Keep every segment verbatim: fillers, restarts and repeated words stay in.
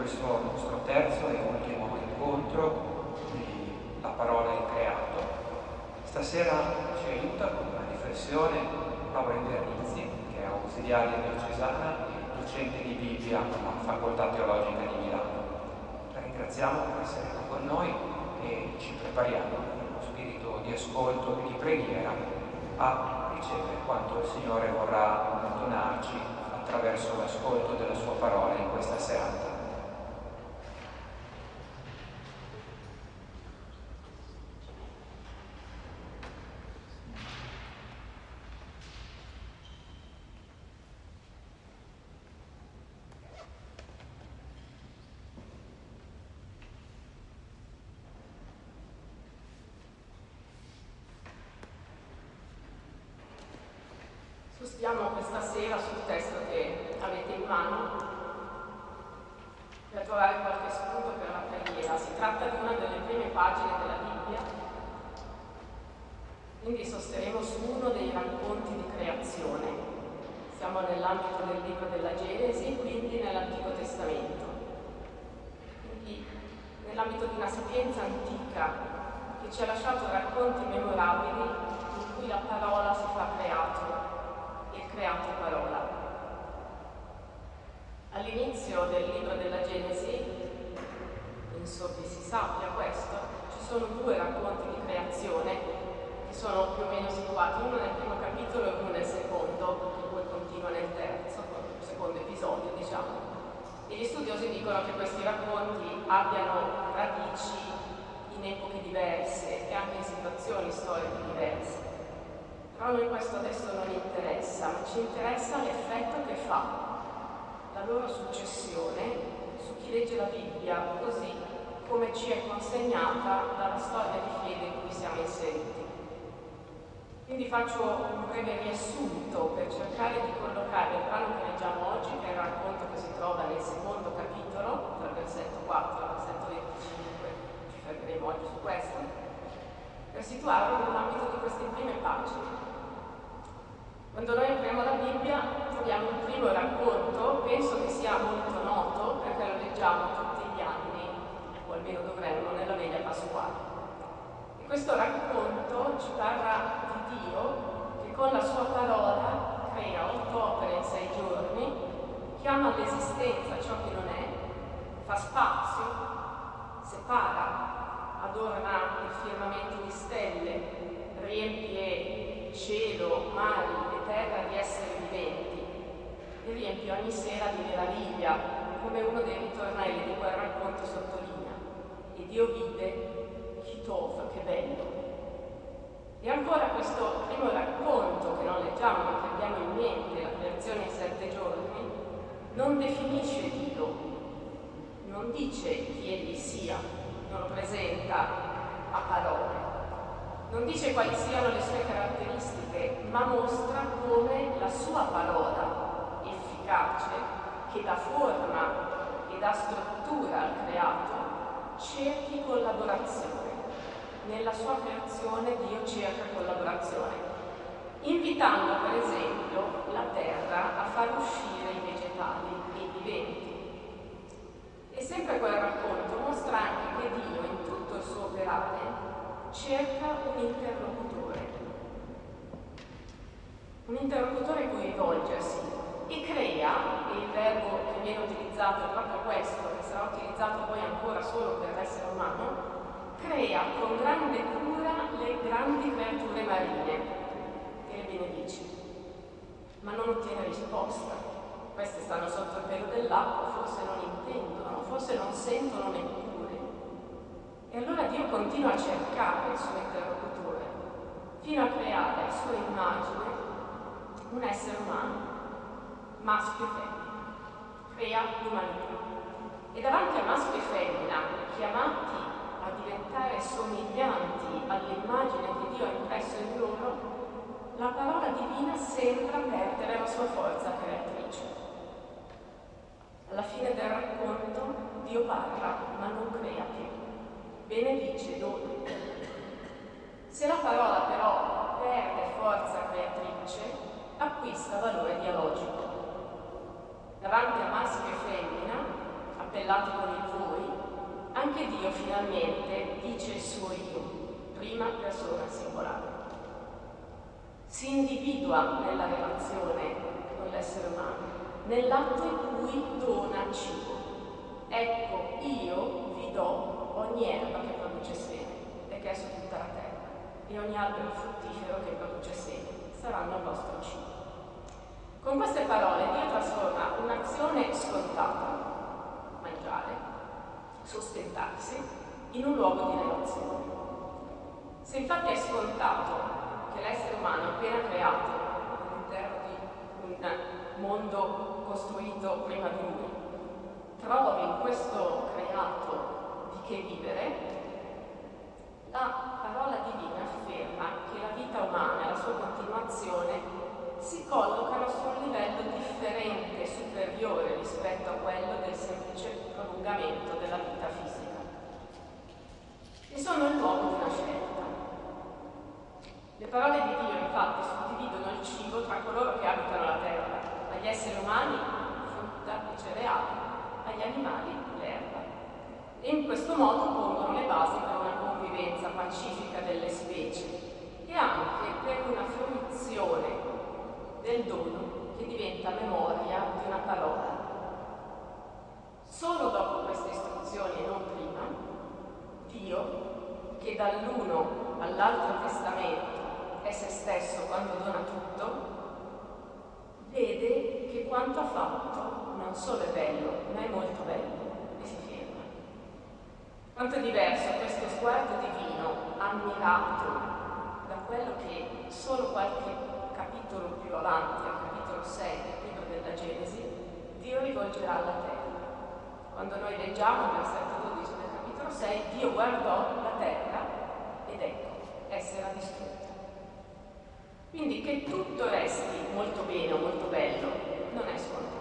questo nostro terzo e ultimo incontro di La Parola in Creato. Stasera ci aiuta con una riflessione Paola Invernizzi, che è ausiliaria diocesana e docente di Bibbia alla Facoltà Teologica di Milano. La ringraziamo per essere qui con noi e ci prepariamo in uno spirito di ascolto e di preghiera a ricevere quanto il Signore vorrà donarci attraverso l'ascolto della sua parola in questa serata. Sostiamo questa sera sul testo che avete in mano per trovare qualche spunto per la preghiera. Si tratta di una delle prime pagine della Bibbia, quindi sosteremo su uno dei racconti di creazione. Siamo nell'ambito del libro della Genesi, quindi nell'Antico Testamento, quindi nell'ambito di una sapienza antica che ci ha lasciato racconti memorabili in cui la parola si fa creato. Creato parola. All'inizio del libro della Genesi, penso che si sappia questo, ci sono due racconti di creazione che sono più o meno situati, uno nel primo capitolo e uno nel secondo, che poi continua nel terzo, il secondo episodio, diciamo. E gli studiosi dicono che questi racconti abbiano radici in epoche diverse e anche in situazioni storiche diverse. Però a noi questo adesso non interessa, ma ci interessa l'effetto che fa la loro successione su chi legge la Bibbia, così come ci è consegnata dalla storia di fede in cui siamo inseriti. Quindi faccio un breve riassunto per cercare di collocare il brano che leggiamo oggi, che è il racconto che si trova nel secondo capitolo, dal versetto quattro al versetto venticinque, ci fermeremo oggi su questo, per situarlo nell'ambito di queste prime pagine. Quando noi apriamo la Bibbia troviamo il primo racconto, penso che sia molto noto perché lo leggiamo tutti gli anni, o almeno dovremmo, nella veglia pasquale. E questo racconto ci parla di Dio che con la sua parola crea otto opere in sei giorni, chiama all'esistenza ciò che non è, fa spazio, separa, adorna il firmamento di stelle, riempie cielo, mari e terra di esseri viventi e riempie ogni sera di meraviglia, come uno dei ritornelli di quel racconto sottolinea. E Dio vide, Kitov, che bello. E ancora questo primo racconto, che non leggiamo ma che abbiamo in mente, la creazione in sette giorni, non definisce Dio, non dice chi egli sia, non lo presenta a parole. Non dice quali siano le sue caratteristiche, ma mostra come la sua parola efficace, che dà forma e dà struttura al creato, cerchi collaborazione. Nella sua creazione Dio cerca collaborazione, invitando per esempio la terra a far uscire i vegetali e i viventi. E sempre quel racconto mostra anche che Dio in tutto il suo operare cerca un interlocutore, un interlocutore cui rivolgersi e crea, e il verbo che viene utilizzato è proprio questo, che sarà utilizzato poi ancora solo per l'essere umano, crea con grande cura le grandi creature marine e le benedice, ma non ottiene risposta. Queste stanno sotto il pelo dell'acqua, forse non intendono, forse non sentono neppure. E allora Dio continua a cercare il suo interlocutore, fino a creare a sua immagine un essere umano, maschio e femmina. Crea l'umanità. E davanti a maschio e femmina, chiamati a diventare somiglianti all'immagine che Dio ha impresso in loro, la parola divina sembra perdere la sua forza creatrice. Alla fine del racconto Dio parla, ma non crea più. Benedice, dona. Se la parola però perde forza creatrice, acquista valore dialogico. Davanti a maschio e femmina, appellati interpellati con il voi, anche Dio finalmente dice il suo io, prima persona singolare. Si individua nella relazione con l'essere umano, nell'atto in cui dona cibo. Ecco, io vi do ogni erba che produce seme, e che è su tutta la terra, e ogni albero fruttifero che produce seme, saranno il vostro cibo. Con queste parole Dio trasforma un'azione scontata, mangiare, sostentarsi, in un luogo di relazione. Se infatti è scontato che l'essere umano appena creato all'interno di un mondo costruito prima di lui trovi in questo creato di che vivere, la parola divina afferma che la vita umana e la sua continuazione si collocano su un livello differente, superiore rispetto a quello del semplice prolungamento della vita fisica. E sono il luogo di una scelta. Le parole di Dio, infatti, suddividono il cibo tra coloro che abitano la terra, agli esseri umani, frutta e cereali, agli animali, l'erba. E in questo modo pongono le basi per una convivenza pacifica delle specie e anche per una fruizione del dono che diventa memoria di una parola. Solo dopo queste istruzioni e non prima, Dio, che dall'uno all'altro testamento è se stesso quando dona tutto, vede che quanto ha fatto non solo è bello, ma è molto bello e si ferma. Quanto è diverso questo sguardo divino, ammirato da quello che solo qualche capitolo più avanti, al capitolo sei del libro della Genesi, Dio rivolgerà alla terra. Quando noi leggiamo il versetto dodici del capitolo sei, Dio guardò la terra ed ecco, essa era distrutta. Quindi che tutto resti molto bene o molto bello non è scontato.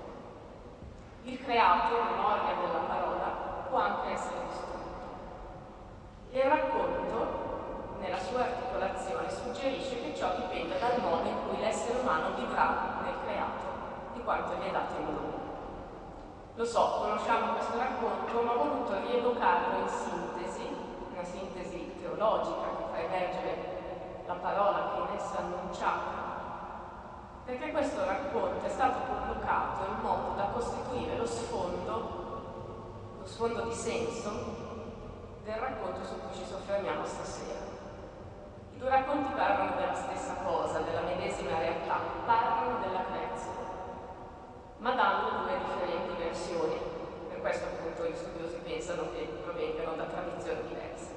Il creato, memoria della parola, può anche essere distrutto. Il racconto, nella sua articolazione, suggerisce che ciò dipende dal modo in cui l'essere umano vivrà nel creato, di quanto gli è dato in dono. Lo so, conosciamo questo racconto, ma ho voluto rievocarlo in sintesi, una sintesi teologica che fa emergere la parola che in essa è annunciata, perché questo racconto è stato collocato in modo da costituire lo sfondo, lo sfondo di senso del racconto su cui ci soffermiamo stasera. I due racconti parlano della stessa cosa, della medesima realtà, parlano della creazione, ma danno due differenti versioni. Per questo appunto gli studiosi pensano che provengano da tradizioni diverse.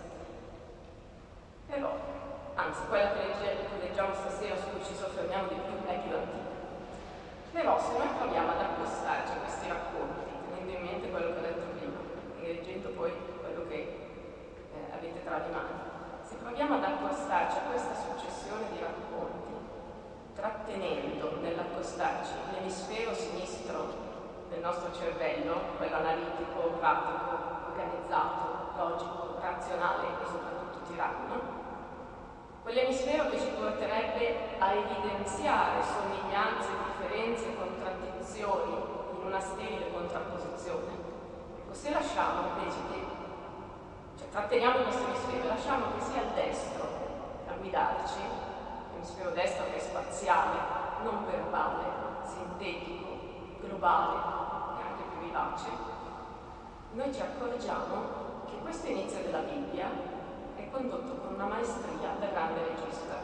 Però, anzi, quella che, legge, che leggiamo stasera, su cui ci soffermiamo di più, è più antica. Però se noi proviamo ad accostarci a questi racconti, tenendo in mente quello che ho detto prima, e leggendo poi quello che eh, avete tra le mani, se proviamo ad accostarci a questa successione di racconti, trattenendo nell'accostarci l'emisfero sinistro del nostro cervello, quello analitico, pratico, organizzato, logico, razionale e soprattutto tiranno, quell'emisfero che ci porterebbe a evidenziare somiglianze, differenze e contraddizioni in una sterile contrapposizione. Ecco, se lasciamo invece che, cioè tratteniamo questo emisfero, lasciamo che sia il destro a guidarci, l'emisfero destro che è spaziale, non verbale, sintetico, globale e anche più vivace, noi ci accorgiamo che questo inizio della Bibbia è condotto con una maestria da grande regista.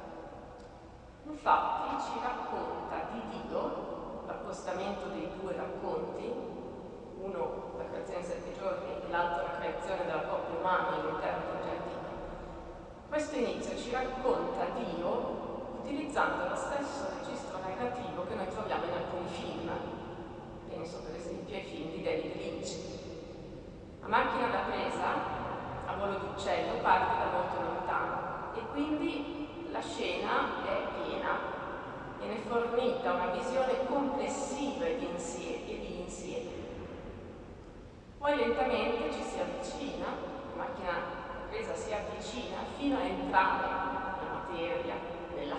Infatti ci racconta di Dio, l'accostamento dei due racconti, uno la creazione in sette giorni e l'altro la creazione della coppia umana all'interno del giardino. Questo inizio ci racconta Dio utilizzando lo stesso registro narrativo che noi troviamo in alcuni film. Penso per esempio ai film di David Lynch. La macchina da presa a volo d'uccello parte da molto lontano e quindi la scena è piena e ne fornita una visione complessiva e di insieme, e di insieme. Poi lentamente ci si avvicina, la macchina da presa si avvicina fino a entrare nella materia, nella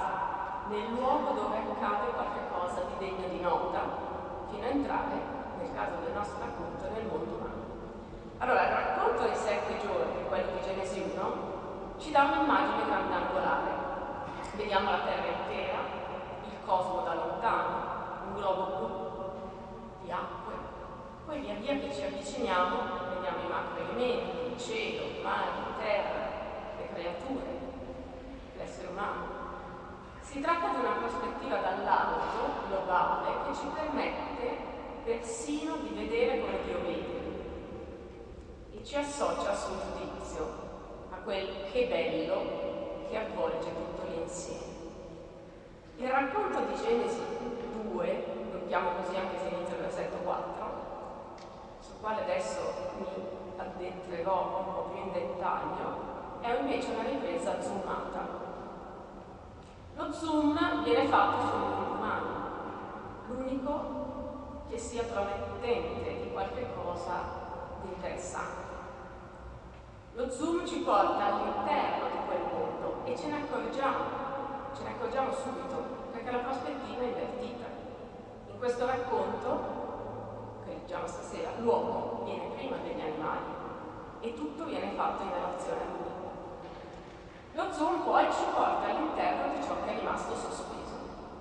casa, nel luogo dove accade qualche cosa di degno di nota, fino a entrare nel caso del nostro racconto, nel mondo umano. Allora, il racconto dei sette giorni, quello di Genesi uno, ci dà un'immagine grandangolare. Vediamo la terra intera, il cosmo da lontano, un globo blu di acque. Poi via via che ci avviciniamo, vediamo i macroelementi, il cielo, il mare, la terra, le creature, l'essere umano. Si tratta di una prospettiva dall'alto, globale, che ci permette persino di vedere come Dio vede e ci associa al suo giudizio, a quel che bello che avvolge tutto l'insieme. Il racconto di Genesi due, lo chiamo così anche se inizia il versetto quattro, sul quale adesso mi addentrerò un po' più in dettaglio, è invece una ripresa zoomata. Lo zoom viene fatto sul mondo umano, l'unico che sia promettente di qualche cosa di interessante. Lo zoom ci porta all'interno di quel mondo e ce ne accorgiamo, ce ne accorgiamo subito, perché la prospettiva è invertita. In questo racconto, che leggiamo stasera, l'uomo viene prima degli animali e tutto viene fatto in relazione a lui. Lo zoom poi ci porta all'interno di ciò che è rimasto sospeso.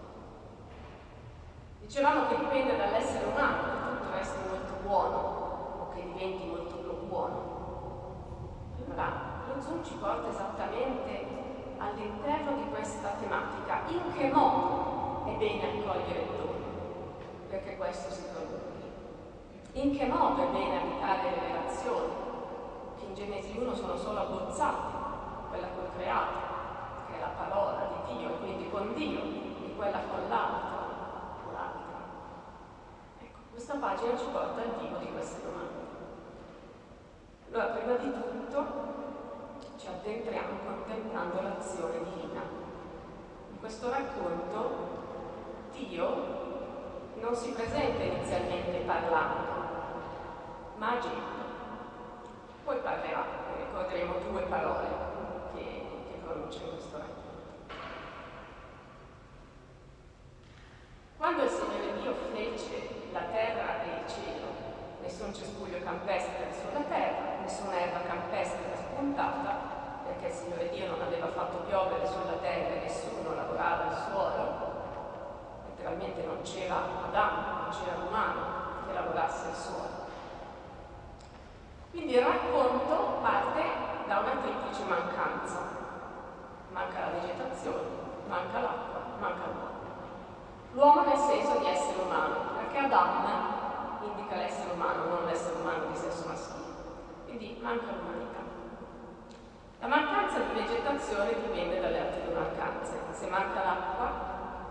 Dicevamo che dipende dall'essere umano che tutto resti molto buono o che diventi molto buono. Allora, lo zoom ci porta esattamente all'interno di questa tematica. In che modo è bene accogliere il dono? Perché questo si prolunghi. In che modo è bene abitare le relazioni, che in Genesi uno sono solo abbozzate, quella col creato, che è la parola di Dio, e quindi con Dio, e quella con l'altro, o l'altra. Ecco, questa pagina ci porta al vivo di queste domande. Allora, prima di tutto, ci addentriamo contemplando l'azione divina. In questo racconto, Dio non si presenta inizialmente parlando, ma agendo. Poi parlerà, e ricorderemo due parole che, che pronuncia in questo racconto. Quando il Signore Dio fece la terra e il cielo, nessun cespuglio campestre sulla terra, nessuna erba campestre spuntata, perché il Signore Dio non aveva fatto piovere sulla terra e nessuno lavorava il suolo. Letteralmente non c'era Adamo, non c'era l'umano che lavorasse il suolo. Quindi il racconto parte da una triplice mancanza. Manca la vegetazione, manca l'acqua, manca l'uomo. L'uomo nel senso di essere umano, perché Adam indica l'essere umano, non l'essere umano di sesso maschile. Quindi manca l'umanità. La mancanza di vegetazione dipende dalle altre due mancanze. Se manca l'acqua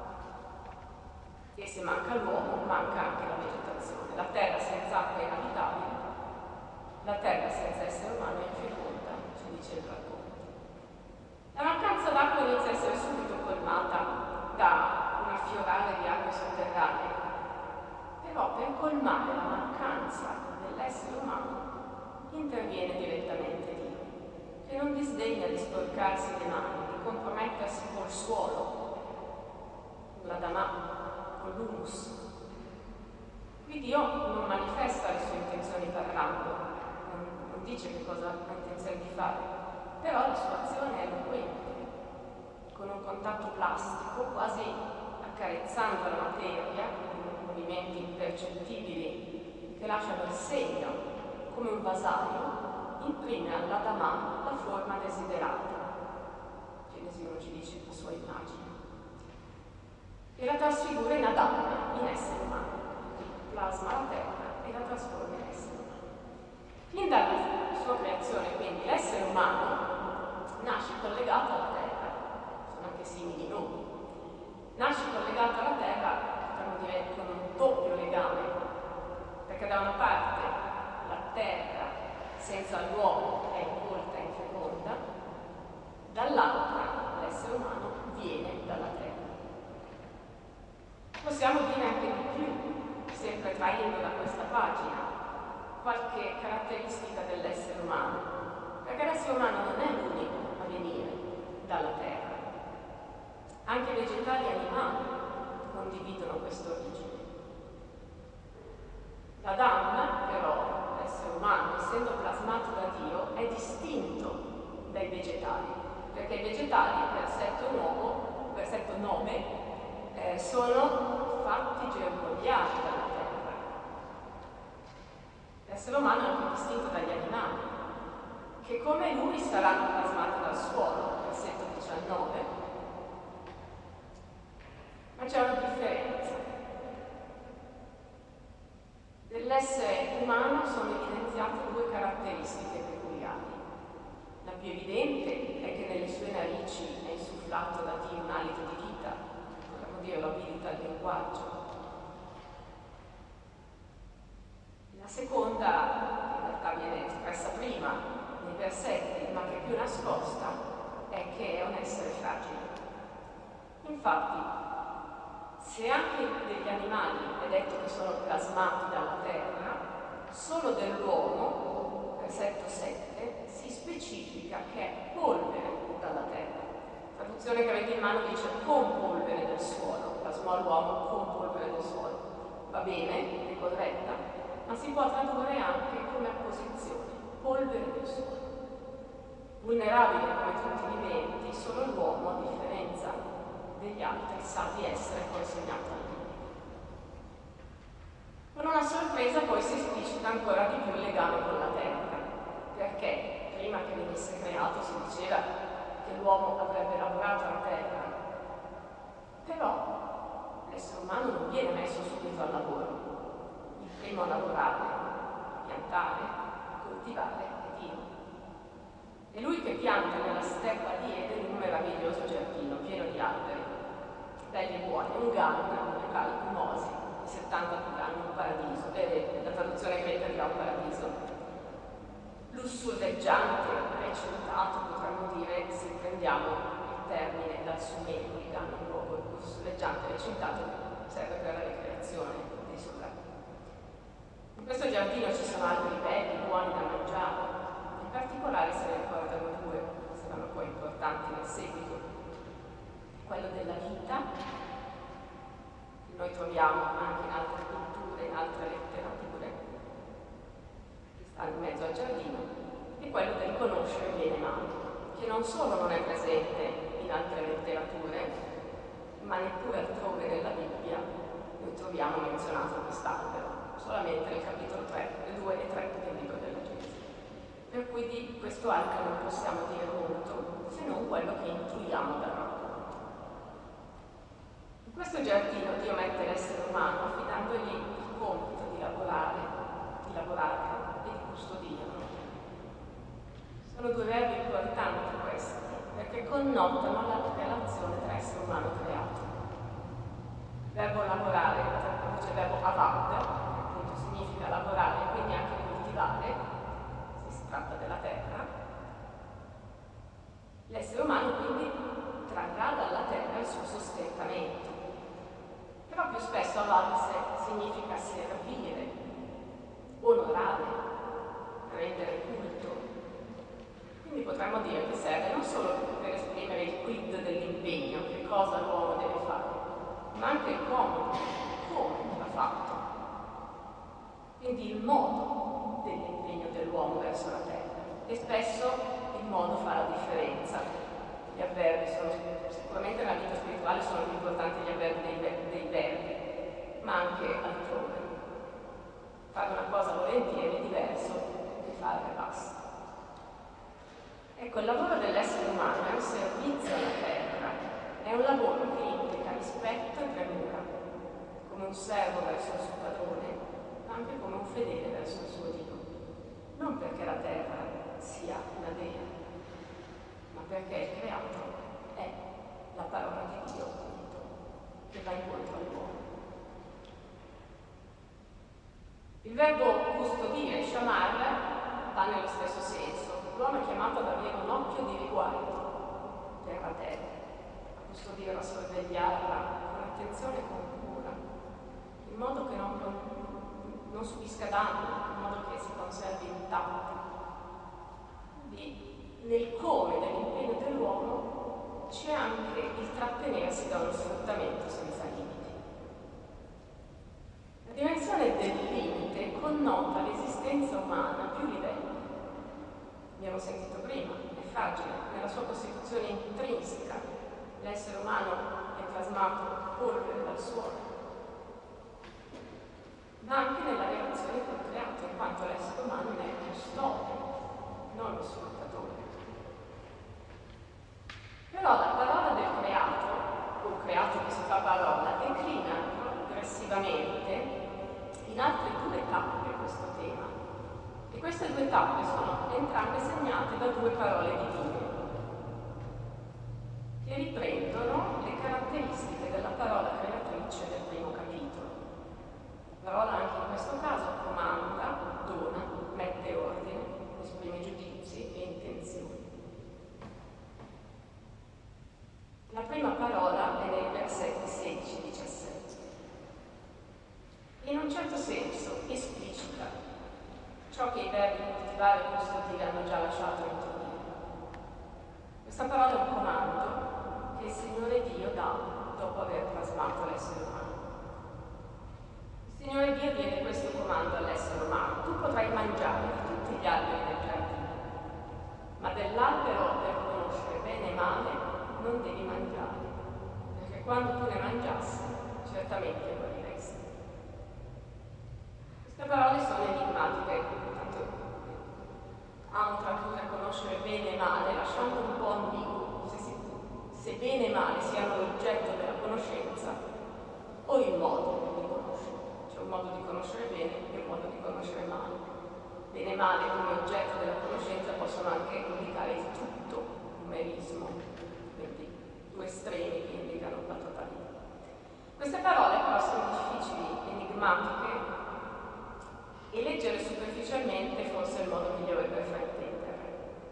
e se manca l'uomo, manca anche la vegetazione. La terra senza acqua è inabitabile. La terra senza essere umano è infeconda, ci dice il racconto. La mancanza d'acqua inizia a essere subito colmata da un affiorare di acque sotterranee, però per colmare la mancanza dell'essere umano interviene direttamente Dio, che non disdegna di sporcarsi le mani, di compromettersi col suolo, con l'Adamà, con l'humus. Qui Dio non manifesta le sue intenzioni parlando, non dice che cosa ha intenzione di fare, però la sua azione è eloquente, con un contatto plastico, quasi accarezzando la materia, con movimenti impercettibili che lasciano il segno, come un vasaio, imprime all'Adamà la forma desiderata. Genesi uno ci dice la sua immagine. E la trasfigura in Adamo, in essere umano, plasma la terra e la trasforma in essere umano. Fin dalla sua creazione, quindi, l'essere umano nasce collegato alla terra, sono anche simili nomi. Nasce collegato alla terra, potremmo dire, con un doppio legame, perché da una parte la terra senza l'uomo è incolta e infeconda, dall'altra l'essere umano viene dalla terra. Possiamo dire anche di più, sempre traendo da questa pagina, qualche caratteristica dell'essere umano, perché l'essere umano non è l'unico a venire dalla terra. Anche vegetali e animali condividono questa origine. L'Adamo essendo plasmato da Dio, è distinto dai vegetali, perché i vegetali, versetto nuovo, versetto nove, eh, sono fatti germogliati dalla terra. L'essere umano è anche distinto dagli animali, che come lui saranno plasmati dal suolo, versetto diciannove, ma c'è una differenza. Dell'essere umano sono evidenziate due caratteristiche peculiari. La più evidente è che nelle sue narici è insufflato da Dio un alito di vita, potremmo dire l'abilita al linguaggio. La seconda, in realtà viene espressa prima nei versetti, ma che è più nascosta, è che è un essere fragile. Infatti, se anche degli animali è detto che sono plasmati dalla terra, solo dell'uomo, versetto sette, si specifica che è polvere dalla terra. La traduzione che avete in mano dice con polvere del suolo, plasmò l'uomo con polvere del suolo. Va bene, è corretta, ma si può tradurre anche come apposizione, polvere del suolo. Vulnerabile come tutti i viventi, solo l'uomo, a differenza degli altri, sa di essere consegnato al limite. Con una sorpresa poi si esplicita ancora di più il legame con la terra, perché prima che venisse creato si diceva che l'uomo avrebbe lavorato la terra, però l'essere umano non viene messo subito al lavoro. Il primo a lavorare, a piantare, a coltivare è Dio. È lui che pianta nella steppa di Eden un meraviglioso giardino pieno di alberi, belli e buoni, un Gan, un Mosi, i settanta più anni, un paradiso, eh, la traduzione greca dirà un paradiso, lussureggiante, recitato, potremmo dire, se prendiamo il termine dal sumero, il Gan, un luogo lussureggiante, recitato, serve per la ricreazione dei soldati. In questo giardino ci sono alberi belli, buoni da mangiare. In particolare se ne ricordano due, saranno poi importanti nel seguito. Quello della vita, che noi troviamo anche in altre culture, in altre letterature, che sta in mezzo al giardino, e quello del conoscere bene e male, che non solo non è presente in altre letterature, ma neppure altrove nella Bibbia noi troviamo menzionato quest'albero, solamente nel capitolo tre, due e tre del libro della Genesi. Per cui di questo albero non possiamo dire molto, se non quello che intuiamo dal racconto. In questo giardino Dio mette l'essere umano affidandogli il compito di lavorare, di lavorare e di custodirlo. Sono due verbi importanti questi, perché connotano la relazione tra essere umano e creato. Il verbo lavorare, c'è il verbo avad, che appunto significa lavorare, quindi anche coltivare, si tratta della terra. L'essere umano quindi trarrà dalla terra il suo sostentamento. Però più spesso avarse significa servire, onorare, rendere culto. Quindi potremmo dire che serve non solo per esprimere il quid dell'impegno, che cosa l'uomo deve fare, ma anche il come, come l'ha fatto. Quindi il modo dell'impegno dell'uomo verso la terra. E spesso il modo fa la differenza. Gli avverbi sono sicuramente nella vita spirituale sono più importanti gli avverbi dei, dei verbi, ma anche altrove. Fare una cosa volentieri è diverso che fare basta. Ecco, il lavoro dell'essere umano è un servizio alla terra, è un lavoro che implica rispetto e premura, come un servo verso il suo padrone, ma anche come un fedele verso il suo Dio. Non perché la terra sia una dea, ma perché il creato è la parola di Dio che va incontro all'uomo. Il verbo custodire, shamar, va nello stesso senso. L'uomo è chiamato ad avere un occhio di riguardo per la terra, a custodirla, a sorvegliarla con attenzione e con cura, in modo che non, non, non subisca danno, in modo che si conservi intatta. Quindi nel come dell'impegno dell'uomo c'è anche il trattenersi da uno sfruttamento senza limiti. La dimensione del limite connota l'esistenza umana a più livelli. abbiamo sentito prima, è fragile, nella sua costituzione intrinseca. L'essere umano è plasmato polvere dal suolo, ma anche nella relazione col creato, in quanto l'essere umano ne è il custode, non lo sfruttatore. Però la parola del creato, o creato che si fa parola, declina progressivamente in altre due tappe questo tema. E queste due tappe sono entrambe segnate da due parole divine, che riprendono le caratteristiche della parola creatrice del primo capitolo. La parola anche in questo caso comanda, dona, mette ordine, esprime giudizi e intenzioni. La prima parola è nei versetti sedici diciassette. In un certo senso esplicita ciò che i verbi coltivare e custodire hanno già lasciato intuire. Questa parola è un comando che il Signore Dio dà dopo aver plasmato l'essere umano. Il Signore Dio diede questo comando all'essere umano: tu potrai mangiare di tutti gli alberi del giardino, ma dell'albero del conoscere bene e male non devi mangiare, perché quando tu ne mangiassi certamente moriresti. Queste parole sono enigmatiche, tanto amo tradurre conoscere bene e male, lasciando un po' ambiguo se, si, se bene e male siano l'oggetto della conoscenza o il modo di conoscere. C'è un modo di conoscere bene e un modo di conoscere male. Bene e male come oggetto della conoscenza possono anche indicare il tutto, un merismo, quindi due estremi che indicano la totalità. Queste parole però sono difficili, enigmatiche, e leggere superficialmente forse è il modo migliore per fraintendere.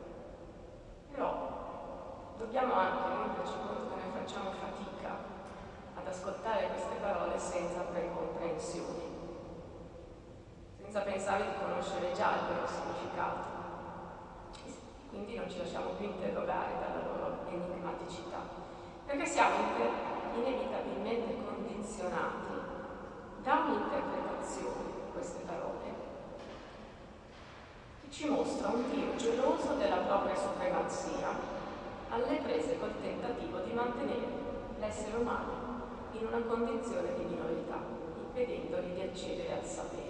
Però dobbiamo anche renderci conto che noi facciamo fatica ad ascoltare queste parole senza precomprensioni, senza pensare di conoscere già il loro significato. Quindi non ci lasciamo più interrogare dalla loro enigmaticità, perché siamo inevitabilmente condizionati da un'interpretazione di queste parole che ci mostra un Dio geloso della propria supremazia, alle prese col tentativo di mantenere l'essere umano in una condizione di minorità, impedendogli di accedere al sapere.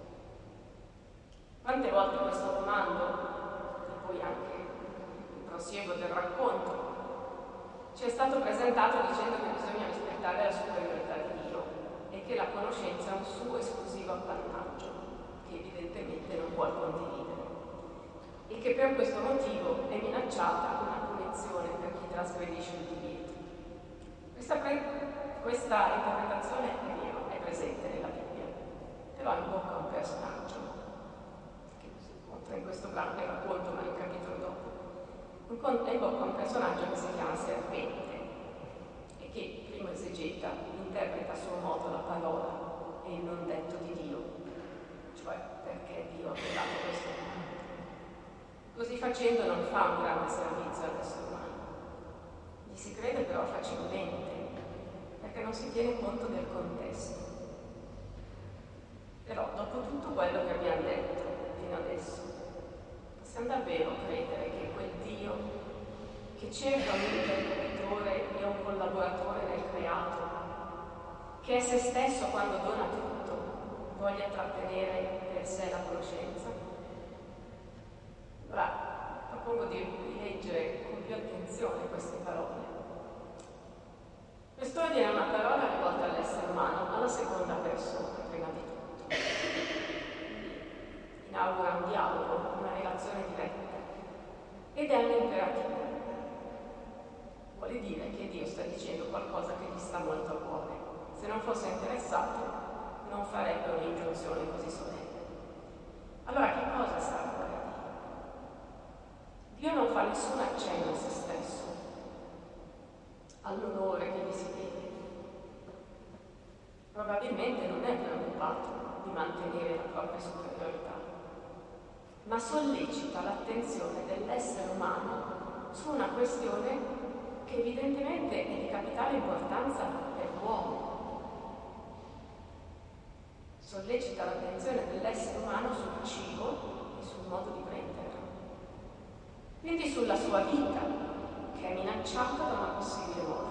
Quante volte questo comando, e poi anche il prosieguo del racconto, ci è stato presentato dicendo che bisogna rispettare la superiorità di Dio e che la conoscenza è un suo esclusivo appannaggio, che evidentemente non vuole condividere, e che per questo motivo è minacciata una punizione per chi trasgredisce il divieto. Questa, pre- questa interpretazione è vero, è presente nella Bibbia, però invoca un personaggio che si incontra in questo brano, nel racconto, ma nel capitolo dopo. Invoca un personaggio che si chiama Serpente e che, primo esegeta, interpreta a suo modo la parola e il non detto di Dio, cioè perché Dio ha dato questo mondo. Così facendo non fa un grande servizio all'essere umano. Gli si crede però facilmente, perché non si tiene conto del contesto. Però, dopo tutto quello che abbiamo detto fino adesso, possiamo davvero credere che quel Dio che cerca un interlocutore e un collaboratore nel creato, che è se stesso quando dona tutto, voglia trattenere per sé la conoscenza? Ora, propongo di leggere con più attenzione queste parole. Quest'ordine è una parola rivolta all'essere umano, alla seconda persona, prima di tutto. Inaugura un dialogo, una relazione diretta, ed è all'imperativo. Vuole dire che Dio sta dicendo qualcosa che gli sta molto a cuore. Se non fosse interessato, non farebbe un'ingiunzione così solenne. Allora, che cosa sta a cuore a Dio? Dio non fa nessun accenno a se stesso, all'onore che gli si deve. Probabilmente non è preoccupato di mantenere la propria superiorità, ma sollecita l'attenzione dell'essere umano su una questione che evidentemente è di capitale importanza per l'uomo. Sollecita l'attenzione dell'essere umano sul cibo e sul modo di prenderlo. quindi sulla sua vita, che è minacciata da una possibile morte.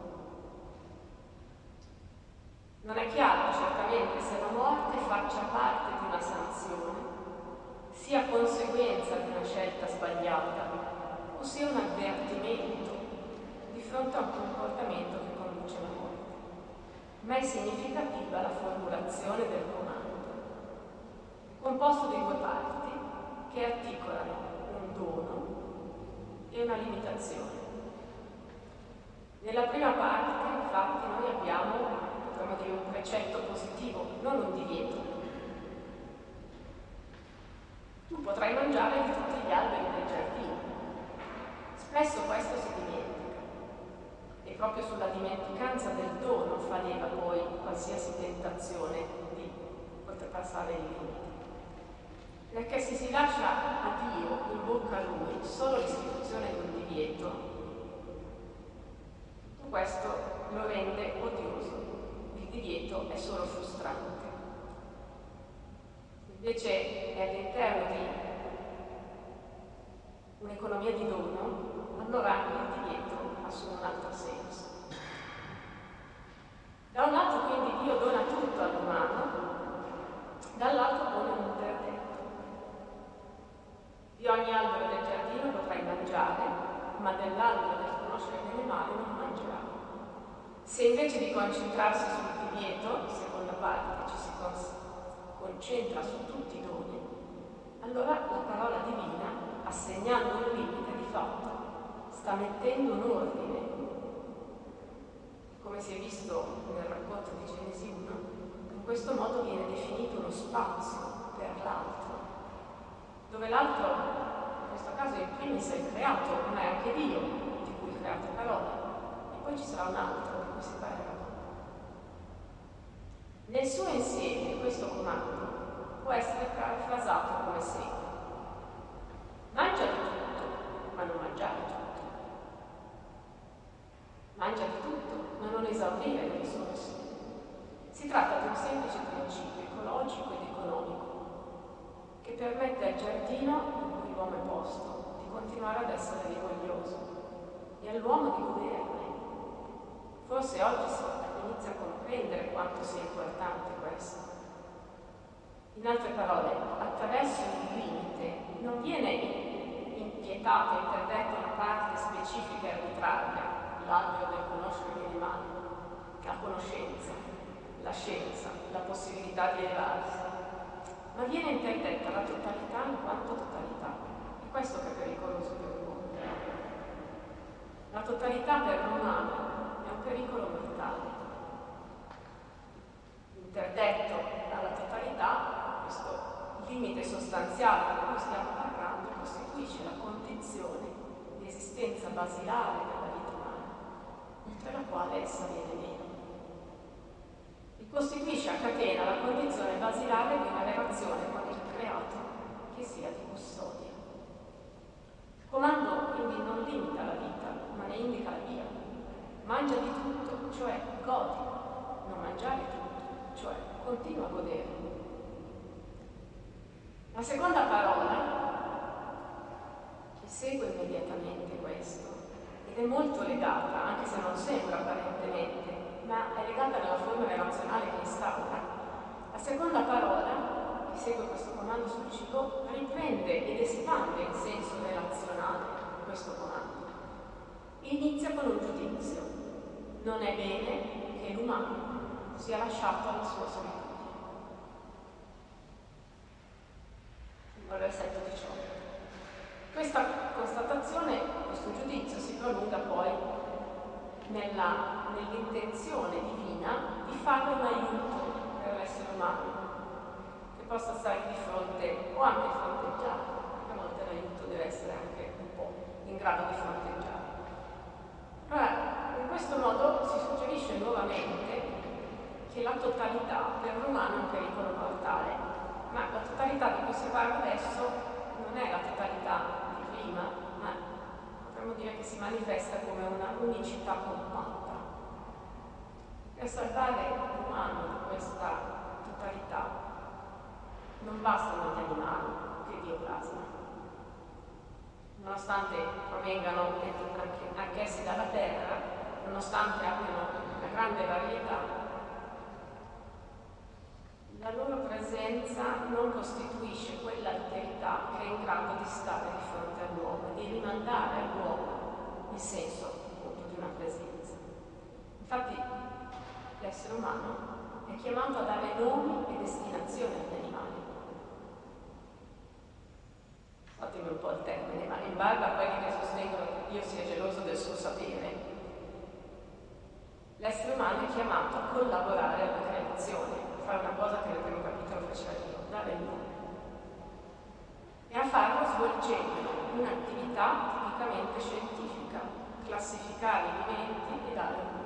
Non è chiaro certamente se la morte faccia parte di una sanzione, sia conseguenza di una scelta sbagliata, o sia un avvertimento di fronte a un comportamento che conduce alla morte. Ma è significativa la formulazione del comando, composto di due parti che articolano un dono e una limitazione. Nella prima parte, infatti, noi abbiamo, potremmo dire, un precetto positivo, non un divieto. Tu potrai mangiare di tutti gli alberi del giardino. Spesso questo si dimentica, e proprio sulla dimenticanza del dono fa leva poi qualsiasi tentazione di oltrepassare il limite. Perché se si lascia a Dio, in bocca a Lui, solo l'istituzione di un divieto, tutto questo lo rende odioso. Il divieto è solo frustrante. Invece è all'interno di un'economia di dono, allora il divieto assume un altro senso. Da un lato quindi Dio dona tutto all'umano, dall'altro pone un interdetto. Di ogni albero del giardino potrai mangiare, ma dell'albero del conoscere bene e male non mangerai. Se invece di concentrarsi sul divieto, seconda parte, ci si cons- concentra su tutti i doni, allora la parola divina, assegnando un limite di fatto, sta mettendo un ordine. Come si è visto nel racconto di Genesi uno, in questo modo viene definito uno spazio per l'altro, dove l'altro, in questo caso in primis è il creato, ma è anche Dio di cui create parola, e poi ci sarà un altro di cui si parlerà. Nel suo insieme questo comando può essere parafrasato come segue: mangia di tutto, ma non mangiare tutto. Mangia di tutto, ma non esaurire le risorse. Si tratta di un semplice principio ecologico ed economico che permette al giardino in cui l'uomo è posto di continuare ad essere rigoglioso e all'uomo di goderne. Forse oggi si inizia a comprendere quanto sia importante questo. In altre parole, attraverso il limite non viene impietata e interdetta una parte specifica e arbitraria, l'albero del conoscere bene e male, la conoscenza, la scienza, la possibilità di elevarsi, ma viene interdetta la totalità in quanto totalità. È questo che è pericoloso per l'uomo. La totalità per l'umano è un pericolo mortale. Interdetto dalla totalità, questo limite sostanziale di cui stiamo parlando costituisce la condizione di esistenza basilare della vita umana, oltre la quale essa viene meno. E costituisce a catena la condizione basilare di una relazione con il creato che sia di custodia. Il comando quindi non limita la vita, ma ne indica la via. Mangia di tutto, cioè godi, non mangiare tutto, cioè continua a godere. La seconda parola, che segue immediatamente questo, ed è molto legata, anche se non sembra apparentemente, ma è legata nella forma relazionale che instaura. La seconda parola, che segue questo comando sul cibo, riprende ed espande il senso relazionale di questo comando. Inizia con un giudizio. Non è bene che l'umano sia lasciato alla sua solitudine. Al versetto diciotto. Questa constatazione, questo giudizio si prolunga poi nella, nell'intenzione divina di fare un aiuto per l'essere umano che possa stare di fronte o anche fronteggiare, perché a volte l'aiuto deve essere anche un po' in grado di fronteggiare. Allora, in questo modo si suggerisce nuovamente che la totalità per l'umano è un pericolo mortale, ma la totalità di cui si parla adesso non è la totalità di prima, ma potremmo dire che si manifesta come una unicità compatta. Per salvare l'umano di questa totalità non bastano gli animali che Dio plasma, nonostante provengano anche, anch'essi dalla terra, nonostante abbiano una grande varietà, la loro presenza non costituisce quell'alterità che è in grado di stare di fronte all'uomo e di rimandare all'uomo il senso appunto di una presenza. Infatti l'essere umano è chiamato a dare nomi e destinazione agli animali. Fatemi un po' il termine, ma in barba a quelli che sostengono che Dio sia geloso del suo sapere, l'essere umano è chiamato a collaborare alla creazione, a fare una cosa che nel primo capitolo faceva Dio, dare il nome, e a farlo svolgendo un'attività tipicamente scientifica, classificare i viventi e dare un nome.